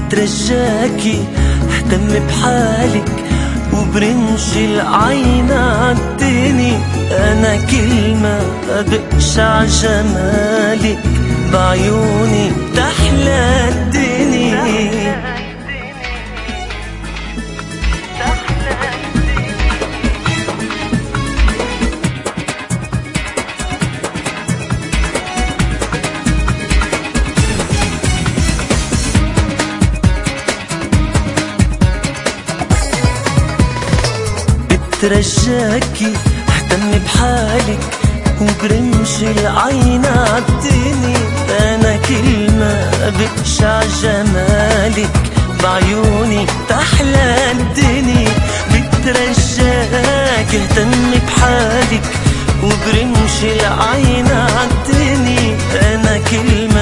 بترجاكي اهتم بحالك وبرمش العين عالتاني. انا كل ما بقشع جمالك بعيوني بتحلى الدنيا. بترجاكي اهتم بحالك وبرمش العين عالتاني. انا كل ما بقشع جمالك بعيوني تحلى الدنيا. بترجاك اهتم بحالك وبرمش العين عالتاني. انا كل